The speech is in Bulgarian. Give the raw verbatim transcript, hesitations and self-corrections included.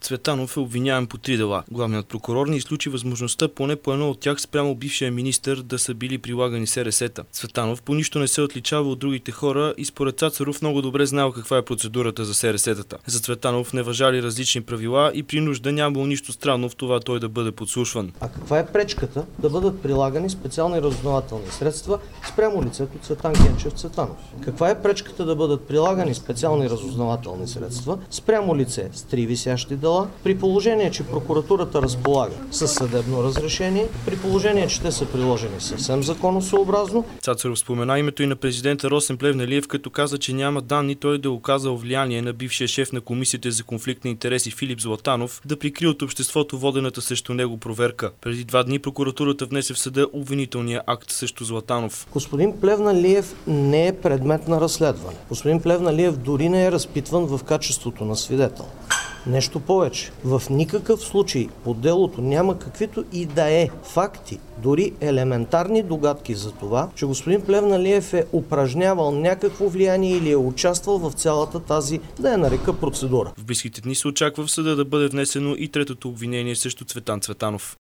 Цветанов е обвиняем по три дела. Главният прокурор не изключи възможността поне по едно от тях спрямо бившия министър да са били прилагани СРС-та. Цветанов по нищо не се отличава от другите хора и според Цацаров много добре знал каква е процедурата за СРС-тата. За Цветанов не важали различни правила и при нужда нямало нищо странно в това той да бъде подслушван. А каква е пречката да бъдат прилагани специални разузнавателни средства спрямо лицето Цветан Генчев Цветанов? Каква е пречката да бъдат прилагани специални разузнавателни средства спрямо лице с три висящи дела, при положение, че прокуратурата разполага със съдебно разрешение, при положение, че те са приложени съвсем законосъобразно? Цацаров спомена името и на президента Росен Плевнелиев, като каза, че няма данни той да е оказал влияние на бившия шеф на комисията за конфликт на интереси Филип Златанов да прикрие от обществото водената срещу него проверка. Преди два дни прокуратурата внесе в съда обвинителния акт срещу Златанов. Господин Плевнелиев не е предмет на разследване. Господин Плевнелиев дори не е разпитван в качеството на свидетел. Нещо повече. В никакъв случай по делото няма каквито и да е факти, дори елементарни догадки за това, че господин Плевнелиев е упражнявал някакво влияние или е участвал в цялата тази, да я нарека, процедура. В близките дни се очаква в съда да бъде внесено и третото обвинение срещу Цветан Цветанов.